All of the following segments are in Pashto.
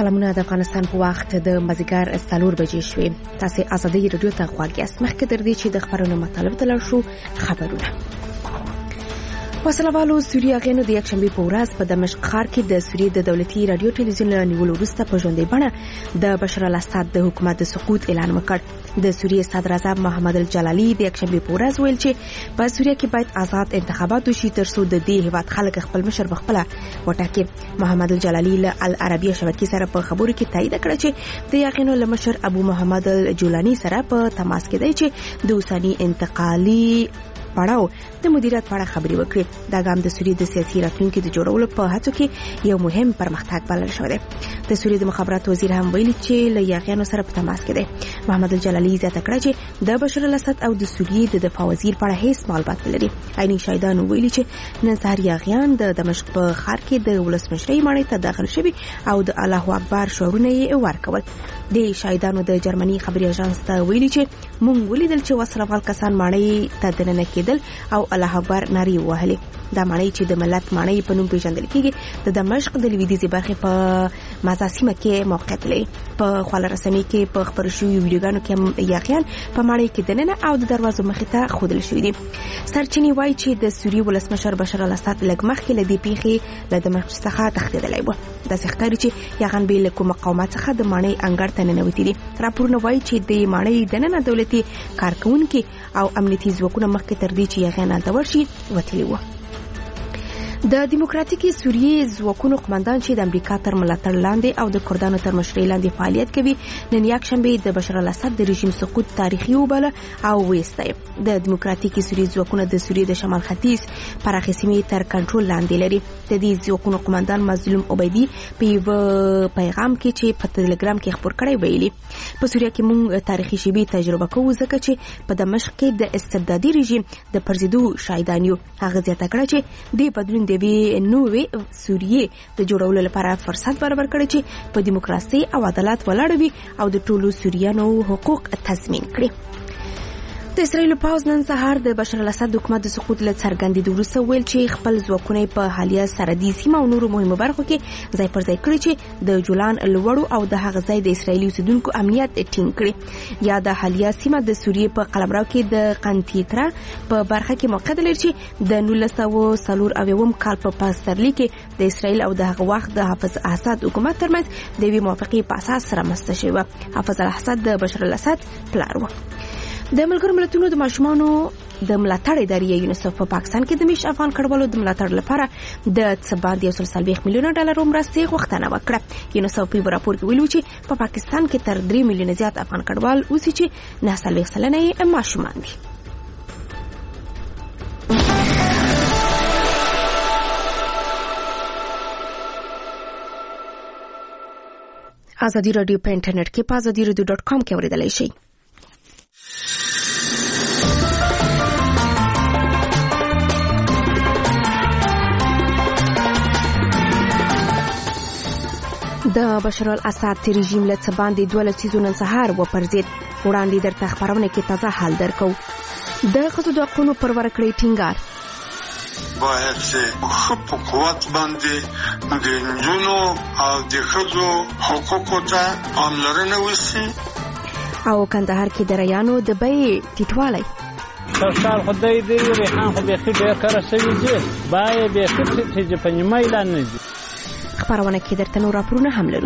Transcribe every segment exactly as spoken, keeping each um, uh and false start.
سلامونه د افغانستان په وخت د مازیګر څلور بجې شوې. تاسو ازادي رادیو ته غواړئ مخکې تر دې چې د خبرونو مطالب ته لاړ شو. خبرونه وسلوالو سوریه غینو د یکشنبه په ورځ په دمشق ښار کې د سوریه د دولتي رادیو ټلویزیون له نیولو وروسته په ژوندۍ بڼه د بشار الاسد د حکومت د سقوط اعلان وکړ. د سوریه صدر اعظم محمد الجلالی د یکشنبه په ورځ ویل چې په سوریه کې باید آزاد انتخابات وشي ترڅو د دې هیواد خلک خپل مشر بخپله وټاکي. محمد الجلالی له العربیه شبکې سره په خبرو کې تایید کړ چې د یغینو له مشر ابو محمد الجولانی سره په تماس کې دی چې د اوسنی انتقالي پړاو د مدیریت په اړه خبرې وکړي. دا ګام د سوریه د سیاسي راتلونکو د جوړولو په هڅو کې یو مهم پرمختګ بلل شوی دی. د سوریه د مخابراتو وزیر هم ویلي چې له یغینو سره په تماس کې دی. محمد الجلالی زیاته کړه چې د بشار الاسد او د سوریه د دفاع وزیر په اړه هیڅ معلومات نه لري. عیني شاهدانو ویلي چې نن سهار یغیان د دمشق په ښار کې د ولسمشرۍ ماڼۍ ته داخل شوي او د الله اکبر شعارونه یې ورکول. د شاهدانو د جرمني خبري اژانس ته ویلي چې مونږ ولیدل چې وسلوال کسان ماڼۍ ته دننه کېدل او الله اکبر نارې وهلې. دا ماڼۍ چې د ملت ماڼۍ په نوم پیژندل کېږي د دمشق د لویدیځې برخې په مازا سیمه کې موقعیت لري. په خواله رسنۍ کې په خبرو شویو ویډیوګانو کې هم یغیان په ماڼۍ کې دننه او د دروازو مخې ته ښودل شوي دي. سرچینې وایي چې د سوریې ولسمشر بشار الاسد لږ مخکې له دې پیښې له دمشق څخه تښتېدلی و. داسې ښکاري چې یغیان بې له کوم مقاومت څخه د ماڼۍ انګړ ته ننوتي دي. راپورونه وایي چې د ماڼۍ دننه دولتي کارکوونکي او امنیتي ځواکونه مخکې تر دې چې یغیان هلته ورشي وتلي وو. د دیموکراتیکي سوریې ځواکونو قومندان چې د امریکا تر ملاتړ لاندې او د کردانو تر مشرۍ لاندې فعالیت کوي نن یکشنبه د بشار الاسد د رژیم سقوط تاریخي وباله او ویسته. د دیموکراتیکي سوریې ځواکونه د سوریې د شمال ختیځ پراخې سیمې تر کنټرول لاندې لري. د دې ځواکونو قومندان مظلوم عبیدي په یو پیغام کې چې په ټلګرام کې خبر کړی ویلي په سوریه کې موږ تاریخي شیبې تجربه کوو ځکه چې په دمشق کې د استبدادي رژیم د پرځېدو شاهدان یو. هغه زیاته کړه چې د بدلون د وی نوې سوریې د جوړولو لپاره فرصت برابر کړي چې په دیموکراسي او عدالت ولاړ وي او د ټولو سوریانو حقوق تضمین کړي. د اسرائیل پوځ نن سهار د بشار الاسد حکومت د سقوط له څرګندېدو وروسته ویل چې خپل ځواکونه په حالیه سرحدي سیمه او نورو مهمو برخو کې ځای پر ځای کړي چې د جولان لوړو او د هغه ځای د اسرائیلي اوسیدونکو امنیت ټینګ کړي. یا د حالیه سیمه د سوریې په قلمرو کې د قنطیترا په برخه کې موقعیت لري چې د نولس سوه څلور اویایم کال په پسرلي کې د اسرائیل او د هغه وخت د حافظ اسد حکومت ترمنځ د یوې موافقې په اساس رامنځته شوی. حافظ الاسد د بشار الاسد پلار و. د ملګرو ملتونو د ماشومانو د ملاتړ ادارې یونیسف په پاکستان کې د میش افغان کډوالو د ملاتړ لپاره د څه باندې یو سل څلوېښت میلیونه ډالرو مرستې غوښتنه وکړه. یونیسف په راپور کې ویلي چې په پاکستان کې تر درې میلیونه زیات افغان کډوال اوسي چې نه څلوېښت سلنه یې ماشومان دي. ازادي رادیو په انټرنیټ کې په ازادي رادیو ډاټ کام کې اوریدلای شئ. د بشار الاسد رژیم له څه باندې دوه لسیزو نن سهار وپرځېد. وړاندې درته خبرونه کې تازه حال درکو. د ښځو د حقونو پر ورکړې ټینګار باید چې په قوت باندې د نجونو او د ښځو حقوقو ته پاملرنه وشي. او کندهار کې د ریانو د بیې ټیټوالی سرکار خدای دې ریحان خو بیخي ډېر کره شوي دي بیې بیخي چې په نیمه اعلان نه دي. خبرونه کې درته نور راپورونه هم لرو.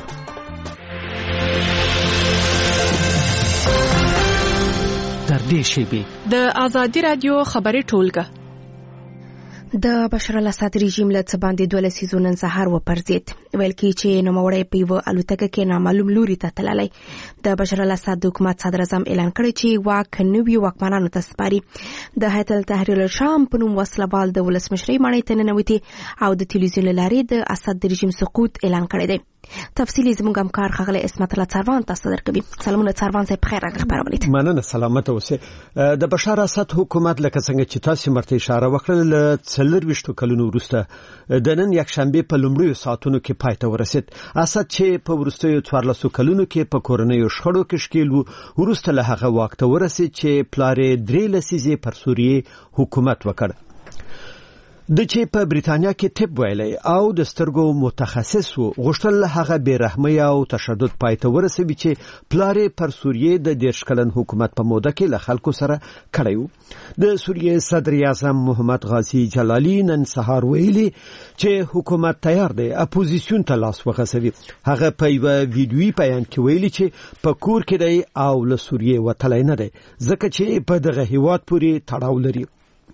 تر دې شیبې د ازادي رادیو خبري ټولګه. د بشار الاسد رژیم له څه باندې دوه لسیزو نن سهار وپرځېد. ویل کېږي چې نوموړی په یوه الوتکه کې نامعلوم لوري ته تللی. د بشار الاسد حکومت صدر اعظم اعلان کړی چې واک نویو واکمنانو ته سپاري. د هیئت التحریر الشام په نوم وسلوال د ولسمشرۍ ماڼۍ ته ننوتي او د تلویزیون له لارې د اسد د رژیم سقوط اعلان کړی دی. تفصیلی زموږ همکار ښاغلی عصمت الله څاروان تاسو درکوي. سلامونه څاروان صاحب، خیر راغلی خبرونه ته. مننه، سلامت اوسئ. د بشار اسد حکومت لکه څنګه چې تاسو مرته اشاره وکړه له څلورویشتو کلونو وروسته د نن یکشنبه په لومړیو ساعتونو کې پای ته ورسید. اسد چې په وروستیو څوارلسو کلونو کې په کورنیو شخړو کې ښکیل و، وروسته له هغه واک ته ورسید چې پلار یې درې لسیزې پر سوریې حکومت وکړ. د چې په بریتانیا کې طب ویلي او د سترګو متخصص وو غوښتل هغه بیرحمي او تشدد پایته ورسوي چې پلارې پر سوریې د دیرش کلن حکومت په موده کې له خلکو سره کړیو د سوریې صدر اعظم محمد غازی جلالی نن سهار ویلي چې حکومت تیار دی اپوزیسیون ته لاس وغځوي هغه په یو ویډیوي بیان کې ویلي چې په کور کې دی او له سوریې وتلی نه دی ځکه چې په دغه هیواد پورې تړاو لري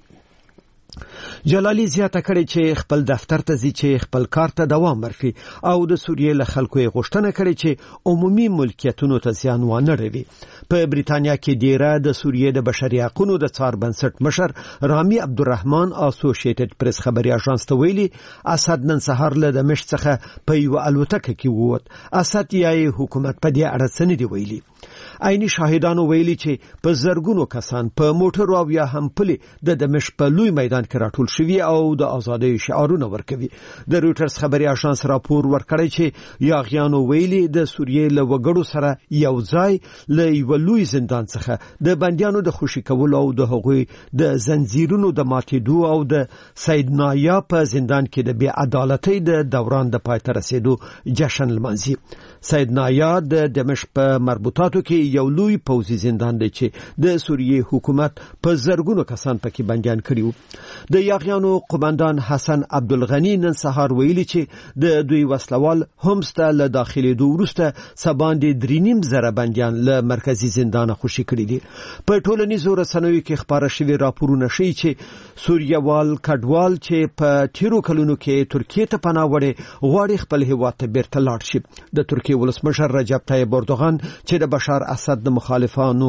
جلالی زیاته کړې چې خپل دفتر ته ځي چې خپل کار ته دوام ورکړي او د سوریې له خلکو یې غوښتنه کړې چې عمومي ملکیتونو ته زیان ونه رسوي په بریتانیا کې ډیره د سوریې د بشري حقوقو د څار بنسټ مشر رامي عبدالرحمن اسوسییټډ پریس خبري اژانس ته ویلي اسد نن سهار له دمشق څخه په یو الوتکه کې ووت اسد یې حکومت په دې اړه څه نه دی ویلي عیني شاهدانو ویلي چې په زرګونو کسان په موټر او یا هم پلي د دمشق په لوی میدان کې راټول شوي او د ازادۍ شعارونه ورکوي د رويټرز خبري اژانس راپور ورکړی چې یاغیانو ویلي د سوریې له وګړو سره یو ځای له یو لوی زندان څخه د بنديانو د خوشي کول او د هغوی د زنجیرونو د ماتېدو او د سید نایا په زندان کې د بې عدالتۍ د دوران د پای ته رسیدو جشن لمانځي سید نایا د دمشق په مربوطاتو کې یو لوی پوځي زندان دی چې د سوریې حکومت په زرګونو کسان پکې بنديان کړیو د یاغیانو قومندان حسن عبدالغنی نن سهار ویلي چې د دوی وسلوال همست له داخلي دوه ورسته سباندې درینیم زره بنديان له مرکزی زندان خوشي کړی دي په ټولنیزو رسنیو کې خبره شوی راپورونه ښیي چې سوریوال کډوال چې په تیرو کلونو کې ترکیه ته پناه وړي غواړي خپل هیواد ته بیرته لاړ شي د ترکیه ولسمشر رجب طیب اردوغان چې د بشار اسد د مخالفانو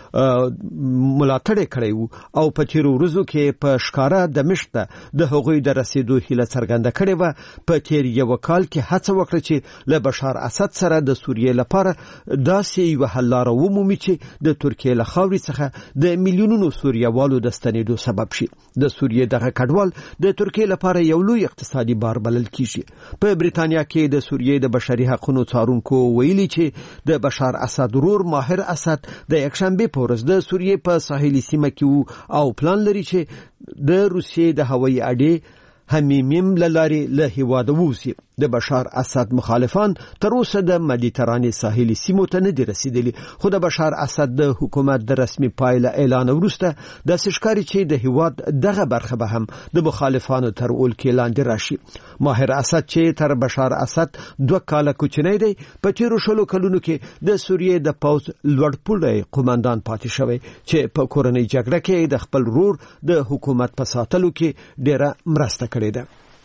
ملاتړ کړی وو او په تیرو ورځو کې په ښکارا دمشق ته د هغوی د رسیدو هیله څرګنده کړې و په تیر یو کال کې هڅه وکړه چې له بشار اسد سره د سوریې لپاره داسې یو حل لاره ومومي چې د ترکیه له خاورې څخه د میلیونونو سوریوالو د ستنېدو سبب شي د سوریې دغه کډوال د ترکیه لپاره یو لوی اقتصادي بار بلل کیږي په بریتانیا کې د سوریې د بشري حقوقو څارونکو ویلي چې د بشار اسد ورور ماهر اسد د یکشنبه ورځ د سوریې په ساحلي سیمه کې او پلان لري چې د روسیې د هوایي اډې همیم للاري له هیواده ووسی د بشار اسد مخالفان تر اوسه د مدیترانې ساحلي سیمو ته نه دي رسیدلي خو د بشار اسد د حکومت د رسمي پایله اعلان ورسته د سشکاري چې د هیواد دغه برخه به هم د مخالفانو تر اول کې لاندې راشي ماهر اسد چې تر بشار اسد دوه کاله کوچنی دی په تیرو شلو کلونو کې د سوریې د پوز لوړپوړی قومندان پاتې شوی چې په کورنۍ جګړه کې د خپل رور د حکومت په ساتلو کې ډیره مرسته کړې ده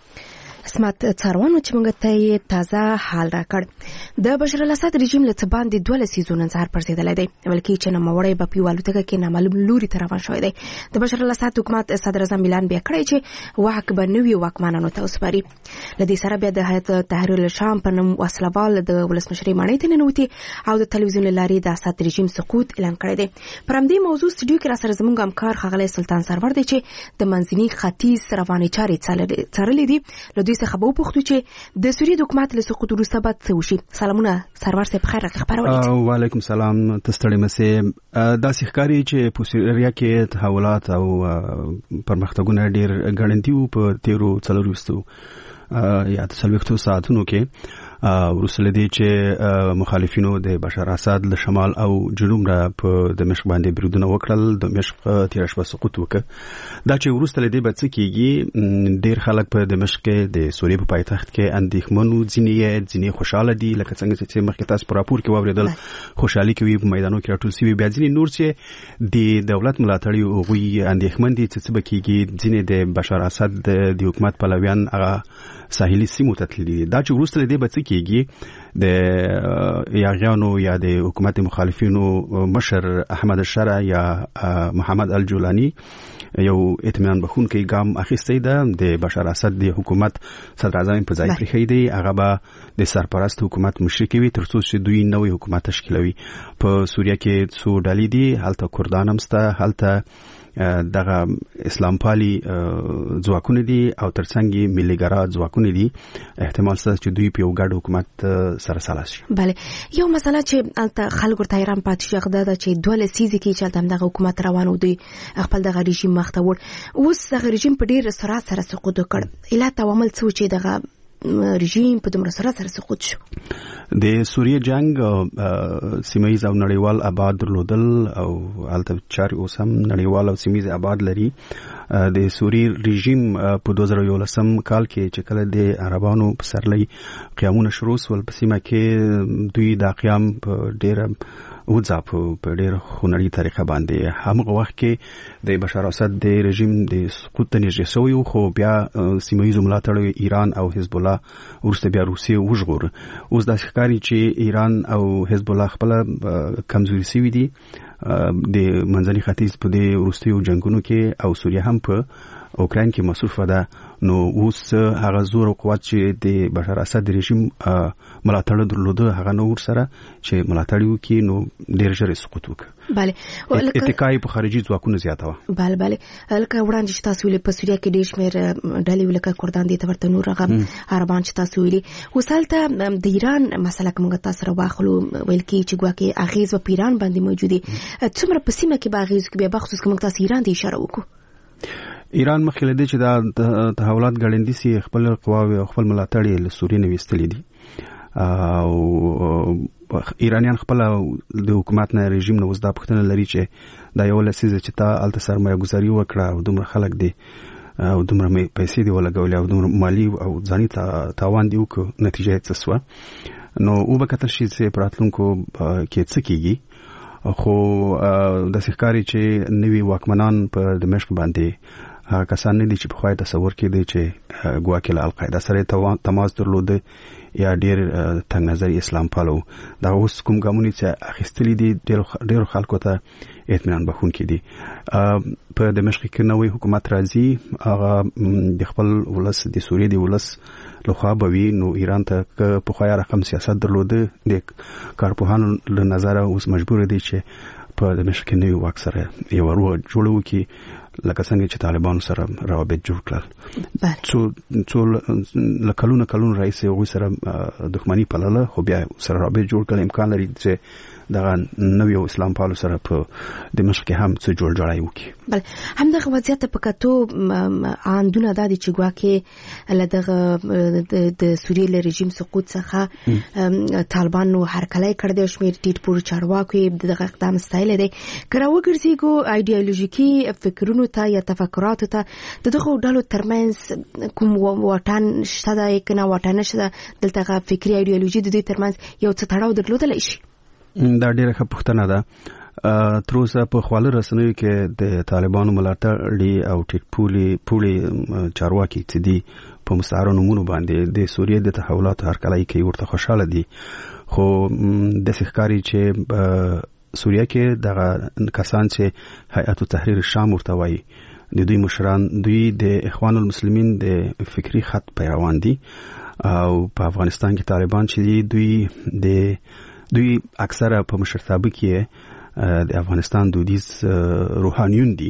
اسمت څاروانو چې موږ ته تازه حال راکړ د بشار الاسد رژیم له باندې دوه لسیزونه انتظار پرځیدل دی بلکې چې نوموړی په پیوالوتګه کې نامعلوم لوري ته روان شوی دی د بشار الاسد حکومت صدر اعظم اعلان بیا کړی چې واک به نوي واکمنانو ته وسپاري لدې سره بیا د هیئت تحریر الشام په نوم وسلوال د ولسمشرۍ ماڼۍ ته ننوتي او د تلویزیون لاري د اسد رژیم سقوط اعلان کړی دی پر همدې موضوع سټوډیو کې را سره زموږ همکار ښاغلی سلطان سرور دی چې د منځني ختیځ رواني چارې څارلې دي څخه به وپوښتو چې د سوریې د حکومت له سقوط وروسته به څه وشي سلامونه سرور صاحب خیر راغلی خبرونه وعلیکم سلام تستړی مسه داسې ښکاري چې په سوریه کې تحولات او پرمختګونه ډیر ګړندي وو په تیرو څلورو وروستو یا څلوېښتو ساعتونو کې ورسله دي چې مخالفینو د بشار اسد له شمال او جنوب را په دمشق باندې بریدونه وکړل دمشق تیر شپه سقوط وکړ دا چې ورسله دي به څه کیږي ډیر خلک په دمشق کې د سوریې په پایتخت کې اندېښمنو ځینې ځینې خوشاله دي لکه څنګه چې مخکې تاسو په راپور کې واوریدل خوشحالي کوي په میدانونو کې راټول شوي بیا ځینې نور چې د دولت ملاتړي او غوي اندېښمن دي چې څه به کیږي ځینې د بشار اسد د حکومت پلویان هغه ساحلي سیمو ته تللي دا چې ورسره دي به څه کیږي د یاغیانو یا د حکومت مخالفینو مشر احمد الشرع یا محمد الجولانی یو اطمینان بخونکی ګام اخیستی ده د بشار اسد د حکومت صدر اعظم په ځای پرېښی دی هغه به د سرپرست حکومت مشري کوي تر څو چې دوی نوی حکومت تشکیلوي په سوریه کې څو ډلې دي هلته کردان هم شته هلته دغه اسلام پالي ځواکونه دي او ترڅنګ ملي ګرا ځواکونه دي احتمال شته چې دوی په یو ګډ حکومت سره سره شي. بله یو مسله چې خلکو ته ایران پاتې شي غدا ده چې دوه لسیزې کې چې دغه حکومت روان و دوی خپل دغه رژیم مخته وړ اوس دغه رژیم په ډیر سرعت سره سقوط وکړ. علت او عمل څه چې دغه رژیم په دومره سرعت سره سقوط شو؟ د سوریه جنگ سیمایي او نړیوال آباد درلودل او البته چاري اوس هم نړیوال او سیمایي آباد لري. د سوریه رژیم په دوه زره یولسم کال کې چې کله د عربانو په سرلۍ قیامونه شروع ول په سیمه کې دوی د قیام په ډیره وځاپ په ډیره خونړی طریقه باندې هغه وخت کې د بشار اسد د رژیم د سقوط ته نږدې شوی خو بیا سیمایي ملاتړ ایران او حزب الله ورسته بیا روسیه وژغور. اوس د ښکاری چې ایران او حزب الله خپل کمزوري سوي دي د منځني ختیځ په د روسیو جنگونو کې او سوریه هم په اوکراین کې مصروف ده. نو اوس هغه زور او قوت چې د بشار اسد رژیم ملاتړ درلوده هغه نور سره چې ملاتړ وکړي نو ډیر ژر سقوط وکړي. بله اتکای په خارجي ځواکونو زیاته و. بله بله لکه وړاندې چې تاسو ویلي په سوریه کې ډیر شمېر ډلې لکه کردان دي ته ورته نور هغه عربان چې تاسو ویلي. اوس هلته د ایران مسله که موږ تاسو سره واخلو ویل کېږي چې ګواکې اغېز په ایران باندې موجود دي. څومره په سیمه کې به اغېز وکړي بیا بخصوص که موږ تاسو ایران ته اشاره وکړو؟ ایران مخکې له دې چې دا تحولات ګړندي سي خپل قواوې او خپل ملاتړي له سوریې نه ویستلې دي او ایرانیان خپل د حکومت نه رژیم نه وزدا پښتنه لري چې دا یو لسیزه چې تا الته سرمایه گذاري وکړه او دومره خلک دي او دومره پیسې دی ولګولې او دومره مالی او ځاني تاوان دی وکړ نتیجه څه سو نو او به کتل شي چې پراتلونکو کې څه کیږي. خو د ښکاری چې نوی واکمنان په دمشق باندې هغه کسان نه دي چې په خوای تصور کړي چې ګواکې له القاعده سره تماس درلوده یا ډیر تنگ نظر اسلام پالو. دا اوس کوم ګامونه چې اخیستلې دي ډیر خلکو ته اطمینان بخون کې دي. په دمشق کې نوې حکومت راځي هغه د خپل ولس د سوریې د ولس لخوا به وي. نو ایران ته په خوای رقم سیاست درلوده د کارپوهانو له نظر اوس مجبور دي چې په دمشق کې نوې واک سره یو ورو جوړو کې لکه څنګه چې طالبان سره روابط جوړ کړل. څو څو لکلونه کلون رئیس یو سره دښمنی پلاله خو بیا سره روابط جوړ کړل. امکان لري چې دغه نوې اسلام پالو سره په دمشق کې هم څه جوړ جوړای وکړي. بل همدغه وضعیت په کتو اندونه د چې ګواکې لدغه د سوریې له رژیم سقوط څخه طالبان نو هرکلی کړ د شمیر ټیټ پور چارواکي دغه اقدام ستایل دي کړه وګرځيګو ایدئولوژیکي فکرونو ته یا تفکراتو ته دغه ډلو ترمنځ کوم واټن شته د کنه واټن شته دلته فکری ایدئولوژي د دې ترمنځ یو څه تړاو درلودل شي. دا ډیره ښه پوښتنه ده. تر اوسه په خواله رسنیو کې د طالبانو ملاتړي او ټیټ پولي پولي چارواکي چې دي په مستعار نمونه باندې د سوریې د تحولاتو هرکلی کوي ورته خوشاله دي. خو د ښکاری چې سوریه کې دغه کسان چې هیئت تحریر شام ورته وایي د دوی مشران دوی د اخوان المسلمین د فکری خط پیروان دي او په افغانستان کې طالبان چې دي دوی د دوی اکثره په مشرتابه کې د افغانستان دودیز روحانیون دي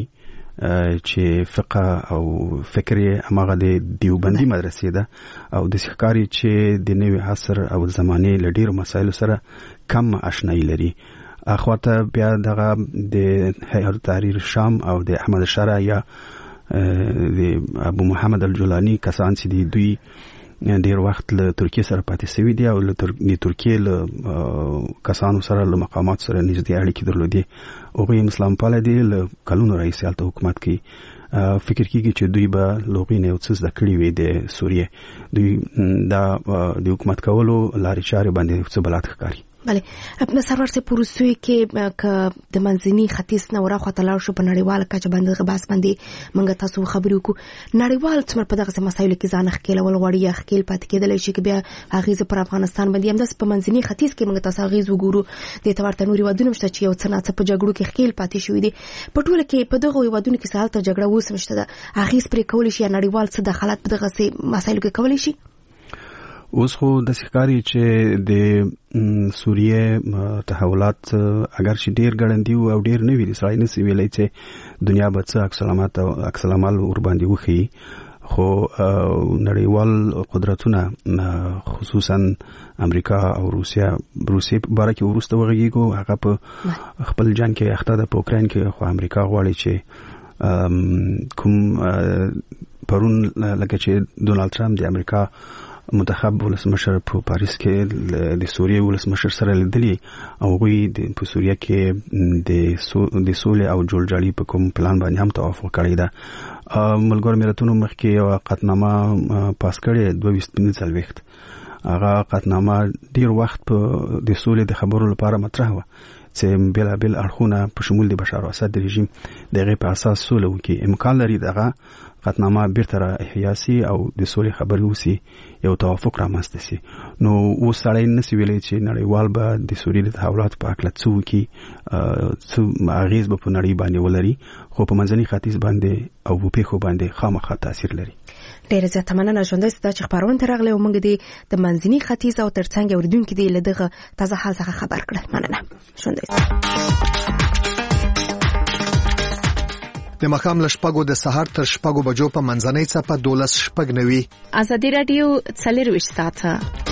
چې فقه او فکر هغه د دیوبندي مدرسې ده او د ښکاری چې د نوي عصر او زمانه له ډیرو مسایلو سره کم آشنایی لري. اخواته بیا دغه د هیئت تحریر شام او د احمد شرع یا د ابو محمد الجولانی کسان چې دی دوی ډیر وخت له ترکیه سره پاتې شوی دی او له ترکیه له کسانو سره له مقامات سره نږدې اړیکې درلودي. هغوی اسلام پاله دي له کلونو راهیسې هلته حکومت کوي. فکر کیږي چې دوی به لوغې نه یو څه زده کړي وي د سوریې. دوی دا د حکومت کولو لارې چارې باندې څه بلد ښکاري. بله سرور سے پروسوی کې ک د منځني ختیځ نه ورا خواته لاړ شو په نړیواله کچه باندې غباس باندې منګه تاسو خبرې وکړو. نړیوال څومره په دغه مسایلو کې ځان ښکیلول غواړي یا ښکیل پاتې کېدلی شي که بیا اغېزه پر افغانستان باندې همداسې په منځني ختیځ کې موږ تاسو اغېز وګورو دې ته ورته نور هېوادونه شته چې یو څه ناڅه په جګړو کې ښکیل پاتې شوي دي. په ټوله کې په دغو هېوادونو کې څه هلته جګړه اوس هم شته ده اغېز پرې کولی شي یا نړیوال څه دخالت په دغسې مسایلو کې کولی شي؟ اوس خو د ښکاری چې د سوریه تحولات اگر چې ډیر ګړندی او ډیر نوی دي سړی نسی ویلای چې دنیا به څه اکسلامات او اکسلامال ور باندې وخی خو نړیوال قدرتونه خصوصا امریکا او روسیا روسي باره کې ورسته وغږیږي هغه په خپل جان کې اخته د اوکرين کې خو امریکا غواړي چې کوم پرون لکه چې ډونالد ټرمپ د امریکا منتخب ولسمشر په پاریس کې د سوریه ولسمشر سره لیدلی او غوی د په سوریه کې د د سولې او جوړجاړي په کوم پلان باندې هم توافق کړی دا ملګرو ملتونو مخکې یو قطنامه پاس کړې دوه ویشت پنځه وخت هغه قطنامه ډیر وخت په د سولې د خبرو لپاره مطرح و چې بلا بل اړخونه په شمول د بشار اسد رژیم دغه په اساس سولې وکي امکان لري دغه قطنامه بیرته احیاسي او د سولې خبرې وسی یو توافق رامنځته شي نو وسړی نسی ویلي چې نړیوال به د سوریې د تحولات په اړه څه وکي څه اغیز به په نړۍ باندې ولري خو په منځني ختیځ باندې او په خو باندې خامخا تاثیر لري. ډیره زیاته مننه ژوندۍ ستاسو چې خبرونه ترغله او موږ د منځني ختیځ او ترڅنګ اوریدونکو دی لدغه تازه حال څخه خبر کړل. مننه ژوندۍ. د مخام لشپګو د سحر تر شپګو بجو په منځنۍ څپه دولس شپګ نوي. ازادي رادیو څلرويشت ساعته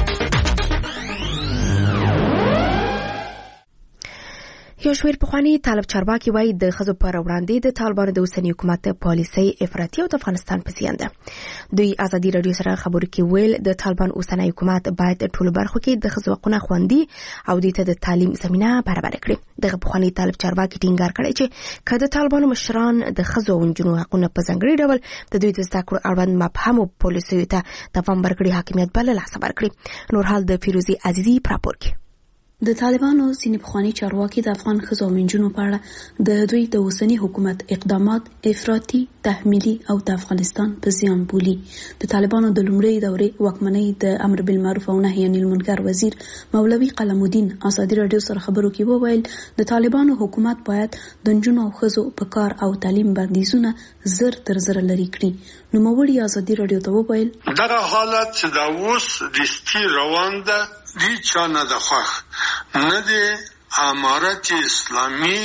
یو شویر پخوانی طالب چارواکي وایي د خزو پر وړاندې د طالبانو د اوسنی حکومت پالیسي افراطي او د افغانستان په زیان ده. دوی ازادي رادیو سره خبرو کې ویل د طالبان اوسنی حکومت باید ټول برخو کې د خزو حقوقونه خوندي او د تعلیم زمينه برابر کړي. دغه پخوانی طالب چارواکي ټینګار کړی چې کله طالبانو مشران د خزو او جنو حقوقونه په ځنګړي ډول د دوی د ذکر اړوند مفهوم پالیسي ته تفهم ورکړي حاکمیت بل لا صبر کړي. نور حال د فیروزی عزیزی پراپور کې د طالبانو ځینې پخوانی چارواکي د افغان ښځو او نجونو په اړه د دوی د اوسنی حکومت اقدامات افراطي، تحمیلي او د افغانستان په زیان بولي. د طالبانو د لومړۍ دورې واکمنۍ د امر بالمعروف او نهي عن المنکر وزیر مولوي قلم الدین ازادي رادیو سره خبرو کې وویل د طالبانو حکومت باید د نجونو او ښځو په کار او تعلیم بندیزونه زر تر زر لري کړي. نو مولوي ازادي رادیو ته وویل دغه حالت چې دا اوس د ستی روان ده دی چانه د خوخ نه دی امارت اسلامی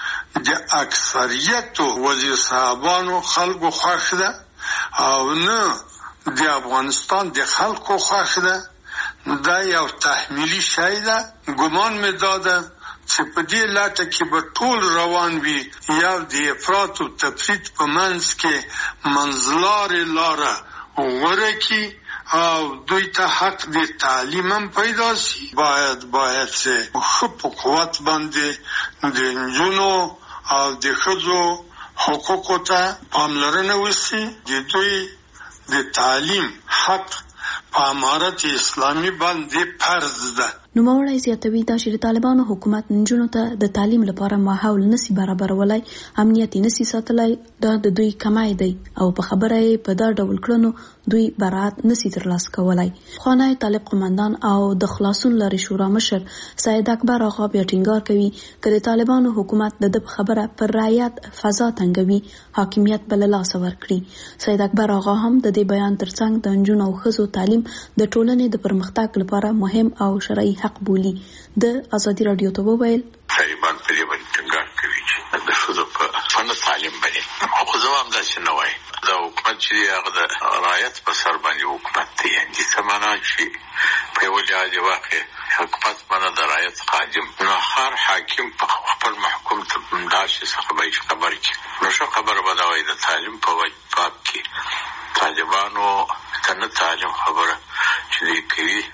د اکثریت وزیر صاحبانو خلقو خوخ ده او نه د افغانستان د خلقو خوخ ده. دا یو تحمیلی شای ده. ګمان می داده چې په دې لاټه کې به ټول روان وي یو د افراط او تفرید په منځ کې منځلارې لاره غوره کی او دوی ته حق د تعلیم هم پیدا شي. باید باید چې خو په قوت باندې د نجونو او د ښځو حقوقو ته پاملرنه وشي. د دوی د تعلیم حق په امارت اسلامي باندې فرض ده. نو مولوي زیاتوي دا چې طالبانو حکومت نجونو ته د تعلیم لپاره ماحول نسی برابرولای، امنیت نسی ساتلای، دا د دوی کمای دی او په خبره یې په دا ډول کړنو دوی برات نسی ترلاسه کولای. خانه طالب قومندان او د خلاصون لري شورا مشر سید اکبر آقا بیا ټینګار کوي چې د طالبانو حکومت د د خبره پر رعایت فضا تنګوي، حاکمیت بل لاس ورکړي. سید اکبر آقا هم د دې بیان ترڅنګ د نجونو او ښځو تعلیم د ټولنې د پرمختګ لپاره مهم او شرعي حق بولی. د ازادي رادیو ته وویل طالبان په دې باندې ټینګار کوي چې د ښځو په فن تعلیم باندې خو زه هم داسې نه وایم دا حکومت چې هغه د رعایت په سر باندې حکومت دی، یعنې څه معنا چې په یو لحاظ واقع حکومت معنا د رعایت قادم نو هر حاکم په خپل محکوم ته داسې څه خبرې خبرې کوي. نو ښه خبره به دا وایي د تعلیم په باب کې طالبانو ته نه تعلیم خبره چې دوی کوي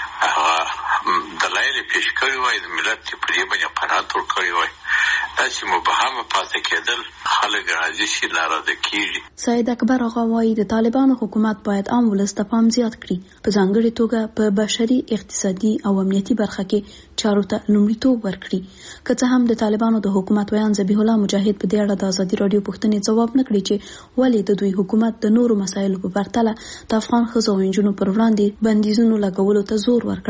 هغه دلایل پیش کړي وای د ملت په دې باندې قناعت ورکړي وای داسې مبهمه پاتې کېدل خلک راځي چې لاره د کیږي. سید اکبر آقا وایي د طالبانو حکومت باید عام ولس ته پام زیات کړي، په ځانګړي توګه په بشري، اقتصادي او امنیتي برخه کې چارو ته لومړیتوب ورکړي. که څه هم د طالبانو د حکومت ویان ذبیح الله مجاهد په دې اړه د ازادي رادیو پوښتنې ځواب نه کړي چې ولې د دوی حکومت د نورو مسایلو په پرتله د افغان ښځو او نجونو پر وړاندې بندیزونو لګولو ته زور ورکړی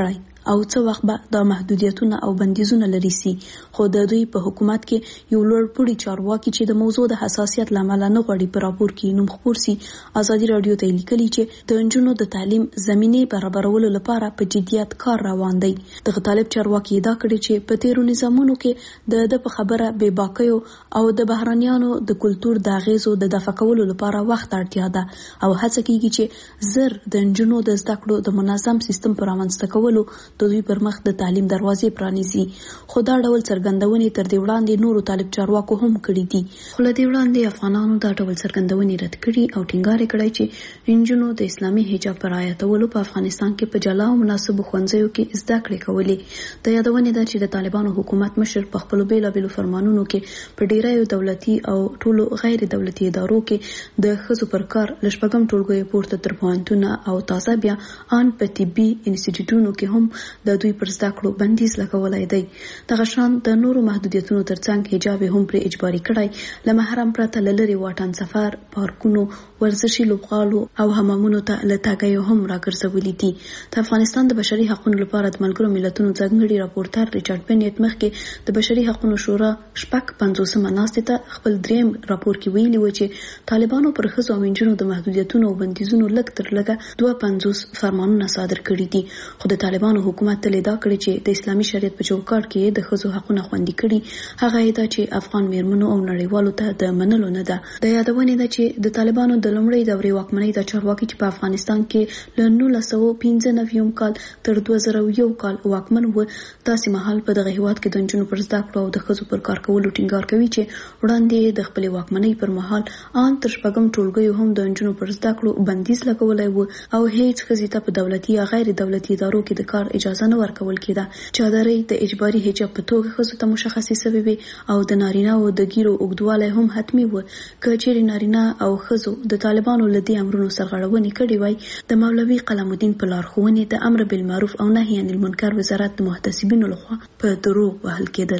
او څه وخت به د محدودیتونه او بندیزونه لري سي. خو د دوی په حکومت کې یو لوړ پوړي چارواکي چې د موضوع د حساسیت لامل نه غوړي په راپور کې نوم خپور سي. ازادي رادیو ته لیکلي چې د نجونو د تعلیم زمينه برابرولو لپاره په جديت کار روان دی. د طالب چارواکي دا کړی چې په تیرو نظامونو کې د د په خبره بے باکیو او د بهرانيانو د کلچر د غیزو د دفع کولو لپاره وخت اړتیا ده او هڅه کیږي چې زر د نجونو د زده کړو د منظم سیستم پر رامنځته کولو د دوی پر مخ د تعلیم دروازې پرانیزي. خو دا ډول څرګندونې تر دې وړاندې نورو طالب چارواکو هم کړې دي. خو له دې وړاندې افغانانو دا ډول څرګندونې رد کړي او ټینګار کړی چې نجونو د اسلامي حجاب پر رعایتولو په افغانستان کې په جلا او مناسبو ښوونځیو کې زده کړې کولې. د یادونې ده چې د طالبانو حکومت مشر په خپل بیلابېلو فرمانونو کې په ډیرایو دولتي او ټولو غیر دولتي ادارو کې د ښځو پر کار لشپږم ټولګي پورته تر پوهنتونه او تازه بیا ان په طبي انسټیټیوټونو کې هم د دوی پر زده کړو بندیز لګولای دی. دغه شان د نورو محدودیتونو ترڅنګ حجاب هم پر اجباري کړای. له محرم پرته لری واټن سفر، پارکونو، ورزشي لوبغالو او حمامونو ته لټاګي هم راګرځولې دي. د افغانستان د بشري حقوقو لپاره د ملګرو ملتونو ځانګړي راپورټر ریچارډ بنیټ مخکې د بشري حقوقو شورا شپږ پنځوسمه ناستې ته خپل دریم راپور کې ویلي و چې طالبانو پر ښځو او نجونو د محدودیتونو او بندیزونو لږ تر لږه دوه پنځوس فرمانونه صادر کړي دي. خو د طالبانو حکومت تل دا کړی چې د اسلامي شریعت په چوکاټ کې د ښځو حقوقونه خوندي کړي. هغه دا چې افغان میرمنو او نړیوالو ته د منلو نه ده. د یادونې ده چې د طالبانو د لومړۍ دورې واکمنۍ د چارواکي چې په افغانستان کې له نولس سوه پنځه نوي کال تر دوه زره یو کال واکمن و، داسې مهال په دغه هیواد کې د نجونو پر زده کړو او د ښځو پر کار کولو ټینګار کوي چې وړاندې د خپل واکمنۍ پر مهال ان تر شپږم ټولګي هم د نجونو پر زده کړو بندیز لګولای و او هیڅ ښځې ته په دولتي یا غیر دولتي ادارو کې د کار اجازه نه ورکول کېده. چادرۍ د اجباري حجاب په توګه ښځو ته مشخصې شوې وي او د نارینه او د ګیرو اوږدوالی هم حتمي و. که چیرې نارینه او ښځو د طالبانو له دې امرونو سرغړونې کړې وای، د مولوي قلم الدین په لارښوونې د امر بالمعروف او نهي عن المنکر وزارت د محتسبینو لخوا په دروغ وهل کېدل.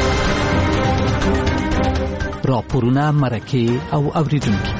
راپورونه، مرکې او اوریدونکي.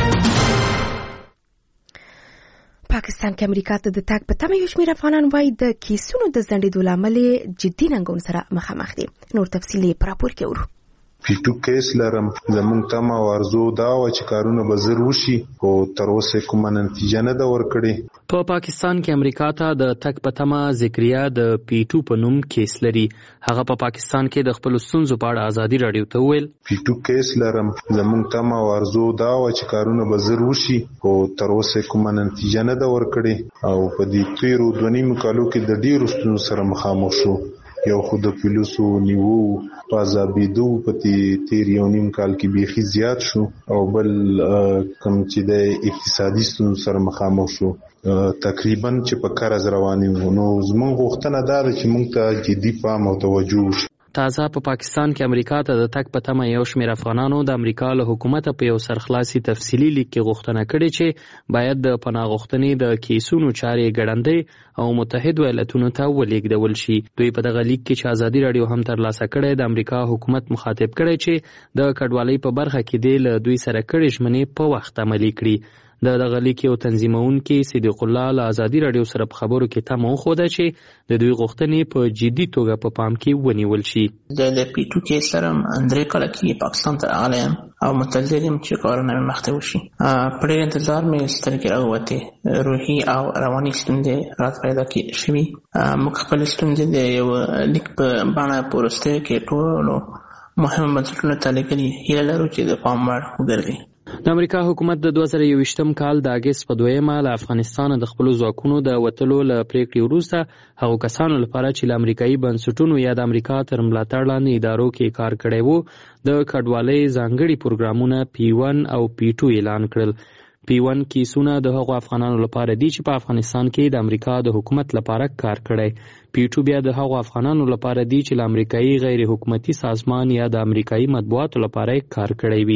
پاکستان کې امریکا ته د تګ په تمه یو شمېر افغانان وایي د کیسونو د ځنډېدو له امله جدي ننګونو سره مخامخ دي. نور تفصیل یې په راپور کې اورو. پیټو کیس لرم، زمونږ تمه او ارزو دا و چې کارونه به زر وشي، خو تر اوسه کومه نتیجه نه ده ورکړې. په پاکستان کې امریکا ته د تګ په تمه ذکریا د پیټو په نوم کیس لري. هغه په پاکستان کې د خپل ستونزو په اړه ازادي رادیو ته وویل پیټو کیس لرم، زمونږ تمه او ارزو دا و چې کارونه به زر وشي، خو تر اوسه کومه نتیجه نه ده ورکړې او په دې تیرو دوه نیمو کالو کې د ډیرو ستونزو سره مخامخ شو. یو خو د پولیسو نیوو په عذابېدو په تیر یو نیم کال کې بیخي زیات شو او بل کوم چې د اقتصادي ستونزو سره مخامخ شو تقریبا چې په قرض رواني وو. نو زموږ غوښتنه دا ده چې موږ ته جدي پام او توجه وشي. تازه په پاکستان کې امریکا ته د تګ په تمه یو شمېر افغانانو د امریکا له حکومت په یو سرخلاصي تفصیلي لیک کې غوښتنه کړې چې باید د پناه غوښتنې د کیسونو چارې ګړندۍ او متحد ایالتونو ته ولېږدول شي. دوی په دغه لیک کې چې ازادي رادیو هم ترلاسه کړی د امریکا حکومت مخاطب کړی چې د کډوالۍ په برخه کې دی له دوی سره کړې ژمنې په وخت عملي کړي. د دغه لیک یو تنظیمونکي صدیق الله له ازادي رادیو سره په خبرو کې تمه وښوده چې د دوی غوښتنې په جدي توګه په پام کې ونیول شي. د پیټو کیس سره درې کاله کې پاکستان ته راغلی یم او متلدل یم چې کارونه مې مخته وشي. په ډېر انتظار مې سترګې راووتې، روحي او رواني ستونزې راته پیدا شوي. موږ خپل ستونزې د یو لیک په بڼه په وروستیو کې ټولو مهمو بنسټونو ته لیکلي، هیله لرو چې د پام وړ وګرځي. د امریکا حکومت د دوه زره یوویشتم کال د اګست په دویمه له افغانستان د خپلو ځواکونو د وتلو له پریکړې وروسته هغو کسانو لپاره چې له امریکایي بنسټونو یا د امریکا تر ملاتړ لاندې ادارو کې کار کړی وو د کډوالۍ ځانګړي پروګرامونه پی ون او پی ټو اعلان کړل. پی ون کیسونه د هغو افغانانو لپاره دي چې په افغانستان کې د امریکا د حکومت لپاره کار کړی. پی ټو بیا د هغو افغانانو لپاره دي چې له امریکایي غیر حکومتي سازمان یا د امریکایي مطبوعاتو لپاره کار کړی وي.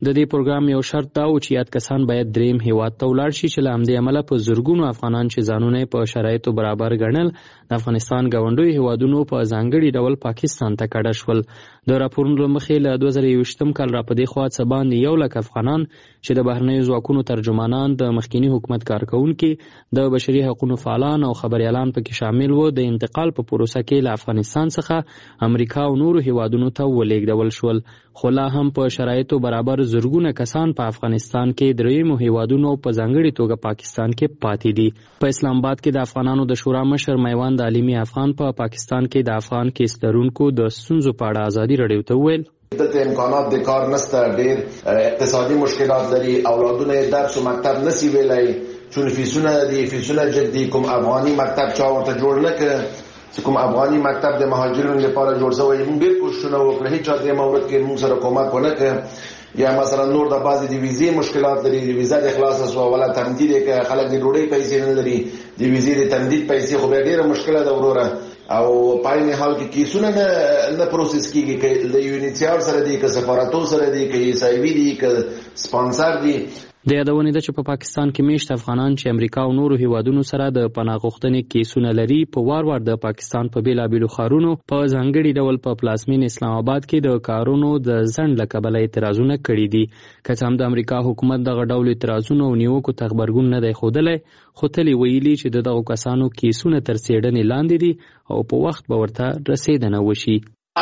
د دې پروګرام یو شرط دا و چې یاد کسان باید دریم هیواد ته ولاړ شي چې له همدې امله په زرګونو افغانان چې ځانونه په شرایطو برابر ګڼل د افغانستان ګاونډیو هیوادونو په ځانګړي ډول پاکستان ته کډه شول. د راپورونو له مخې له دوه زره یوویشتم کال راپدې خوا څه باندې یو لک افغانان چې د بهرنیو ځواکونو ترجمانان د مخکینی حکومت کارکونکي د بشري حقوقو فعالان او خبريالان پکې شامل وو د انتقال په پروسه کې له افغانستان څخه امریکا او نورو هیوادونو ته ولېږدول شول. خو لا هم په شرایطو برابر زرګونه کسان په افغانستان کې دریمو هیوادونو په ځانګړي توګه پاکستان کې پاتې دي. په اسلام آباد کې د افغانانو د شورا مشر میوند علیمی افغان په پا پاکستان کې د افغان کیس لرونکو د ستونزو په اړه ازادي رادیو ته وویل دلته امکانات د کار نشته، ډېر اقتصادي مشکلات لري، اولادونه درس او مکتب نسی ویلای چون فیسونه دي فیسونه جدي کوم افغاني مکتب چا ورته جوړ نه کړ کوم افغاني مکتب د مهاجرینو لپاره جوړ شوی. موږ ډېر کوښښونه وکړو، هیڅ چا دې مورد کې موږ سره کومک ونه کړ. یا مثلا نور د بعضې د ویزې مشکلات لري، د ویزا د خلاصه شوه ولا تمدید یې که خلک د ډوډۍ پیسې نه لري، د ویزې د تمدید پیسې خو بیا ډېره مشکله ده وروره. او په عین حال کې کیسونه نه نه پروسس کېږي، که د یونیسیار سره دي، که سفارتو سره دي، که ایسایوي دي، که سپانسر دي. د یادونې ده چې په پاکستان کې میشت افغانان چې امریکا او نورو هیوادونو سره د پناه غوښتنې کیسونه لري په وار وار د پاکستان په بیلابیلو ښارونو په ځانګړي ډول په پلازمین اسلام آباد کې د کارونو د ځنډ له کبله اعتراضونه کړي دي. که څه هم د امریکا حکومت دغه ډول اعتراضونو او نیوکو ته غبرګون نه دی ښودلی، خو تل یې ویلي چې د دغو کسانو کیسونه تر څېړنې لاندې دي او په وخت به ورته رسېدنه وشي.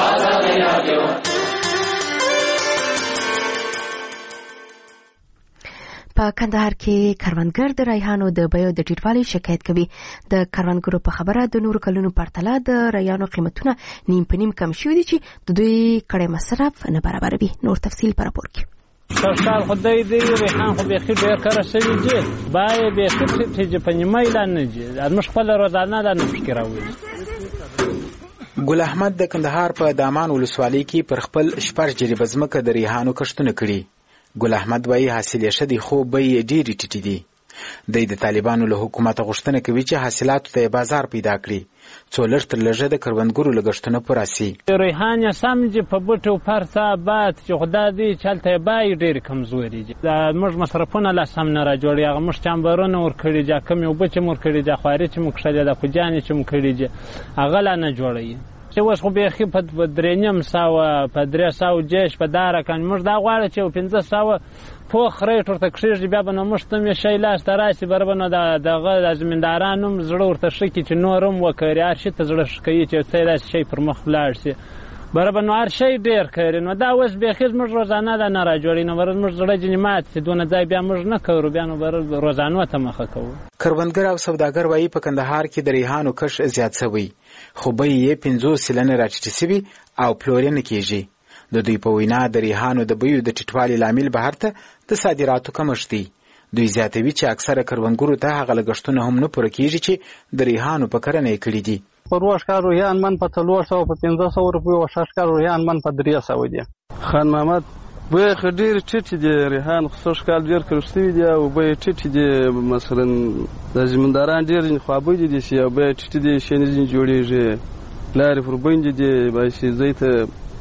په کندهار کې کروندګر د ریحانو د بیو د ټیټوالي شکایت کوي. د کروندګرو په خبره د نورو کلونو پرتله د ریحانو قیمتونه نیم په نیم کم شوي دي چې د دوی کړی مصرف نه برابروي. نور تفصیل په راپور کې. سرکال خدای دې ریحان خو بیخي ډېر کره شوي دي، باید بیخي چې په نیمه اعلان نه دي، موږ خپله روزانه دا نه فکر راوړي. ګل احمد د کندهار په دامان ولسوالۍ کې پر خپل شپږ جریبه ځمکه د ریحانو کښتونه کړي. ګل احمد وایي حاصل یې ښه دی خو بیې ډېرې ټیټې دي. دی د طالبانو له حکومته غوښتنه کوي چې حاصلاتو ته بازار پیدا کړي څو لږ تر لږه د کروندګرو لګښتونه پوره سي. ریحان یې سم دي په بوټو پرته باد چې خدا دې چې هلته یې بیې ډېرې کمزوري دي. موږ مصرفونه لا سم نه راجوړي، هغه موږ چامبرونه ورکړي دي، کمې اوبه چې مو ورکړي دي، خواري چې مو کښلې ده، کوجانې چې مو کړي دي، هغه لا نه جوړوي. چې اوس خو بیخي په درې نیم سوه په درې سوه جیش په دا رقم موږ دا غواړو چې پنځه سوه پوخ ریټ ورته کښېږدي، بیا به نو موږ ته مې شی لاسته راشي، بره به نو دغه د زمیندارانو هم زړه ورته ښه کړي چې نور هم وکړي، هر شي ته زړه ښه کوي چې څه داسې شی پر مخ ولاړ شي، بره به نو هر شی ډېر کوي. نو دا اوس بیخي زموږ روزانه ده نه راجوړي، نو بره زموږ زړه ځینې مات شي، دونه ځای بیا موږ نه کوو، بیا نو بره روزانو ته مخه کوو. کروندګر او سوداګر وایي په کندهار کې د ریحانو کښت زیات شوی، خو بیې یې پنځوس سلنه راټیټې شوي او پلورې نه کېږي. د دوی په وینا د ریحانو د بیو د ټیټوالي لامل بهر ته د صادراتو کمښت دی. دوی زیاتوي چې اکثره کروندګرو ته هغه لګښتونه هم نه پوره کېږي چې د ریحانو په کرنه یې کړي دي. په روښ کال روحیان من په څلور سوه په پنځه سوه روپیو او شش کال روحیان من په درې سوه دي. خان محمد بیې خو ډېرې ټیټې دي، ریحان خو سږ کال ډېر کړل شوي دي او بیې ټیټې دي. مثلا د زمینداران ډېر ځینې خوابدي دي چې بیې ټیټې دي، شینې ځینې جوړېږي، لارې پر بندې دي، باید چې ځای ته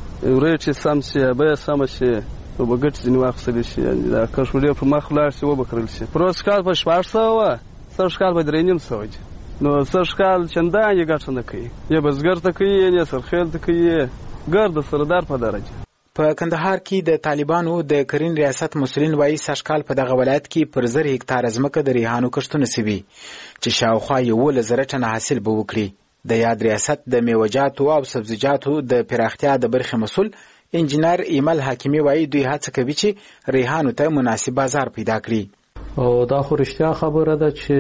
ریټ یې سم شي، بیه سمه شي، نو به ګټې ځینې واخیستلی شي، دا کښت ډېر پر مخ ولاړ شي وبکرل شي. پروس کال په شپږ سوه وه، سږ کال په درې نیم سوه دي. نو سږ کال چندان یې ګټه نه کوي، یا بزګر ته کوي یا سرخیل ته کوي، ګر د سردار په درجه. په کندهار کې د طالبانو د کرین ریاست مسؤلین وایي سږ کال په دغه ولایت کې پر زر هکتاره ځمکه د ریحانو کښتونه سوي چې شاوخوا یولس زره ټنه حاصل به وکړي. د یاد ریاست د میوه‌جاتو او سبزیجاتو د پراختیا د برخې مسؤل انجینر ایمل حکیمی وایي دوی هڅه کوي چې ریحانو ته مناسب بازار پیدا کړي. او دا خو رښتیا خبره ده چې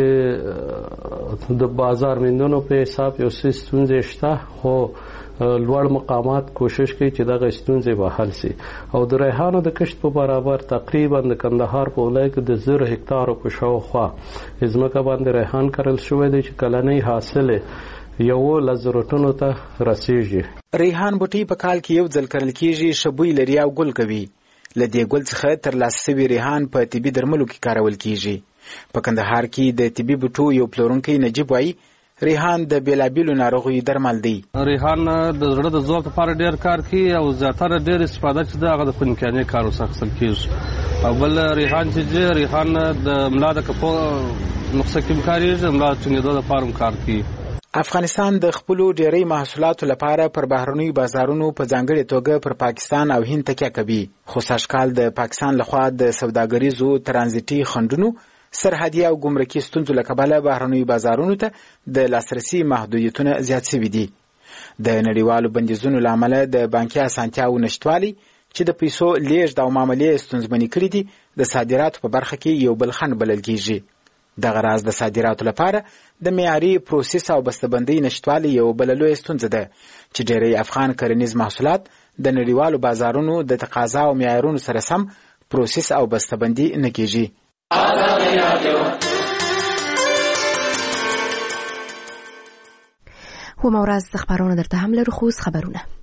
د بازار موندنو په حساب یو څه ستونزې شته، خو لوړ مقامات کوشش کوي چې دغه ستونزې به حل شي. او د ریحانو د کښت په برابر تقریبا د کندهار په ولایت کې د زر هکتارو په شاوخوا ځمکه باندې ریحان کرل شوی دی چې کلنی حاصل یو لزر ټنو ته رسیږي. ریحان بوټي په کال کې یو ځل کرل کېږي، ښه بوی لري او ګل کوي. له دې ګل څخه ترلاسه شوي ریحان په طبي درملو کې کارول کېږي. په کندهار کې د طبي بوټو یو پلورونکی نجیب وایي ریحان د بیلابیلو ناروغیو درمل دی. ریحان د زړه د ځواک لپاره ډیر کار کوي او زیاتره ډیر استفاده چې د هغه د فنکاني کار وسخت کیږي. او بل ریحان چې ریحان د ملا د کپو نقصه کې کاریږي، ملا څنګه د فارم کار کوي. افغانستان د خپلو ډیری محصولاتو لپاره پر بهرنیو بازارونو په ځانګړي توګه پر پاکستان او هند تکیه کوي. خو سږکال د پاکستان لخوا د سوداګریزو ترانزیتي خنډونو، سرحدي او ګمرکي ستونزو له کبله بهرنیو بازارونو ته د لاسرسي محدودیتونه زیات شوي دي. د نړیوالو بندیزونو له امله د بانکي اسانتیاو نشتوالي چې د پیسو لیږد او معاملې ستونزمنې کړي دي د صادراتو په برخه کې یو بل خنډ بلل کیږي. دغه راز د صادراتو لپاره د معیاري پروسس او بسته‌بندۍ نشتوالي یو بل لویه ستونزه ده چې ډېری افغان کرنیز محصولات د نړیوالو بازارونو د تقاضا او معیارونو سره سم پروسس او بسته‌بندي نه کیږي. و مورز خبرونه درته هم لرو. خو خبرونه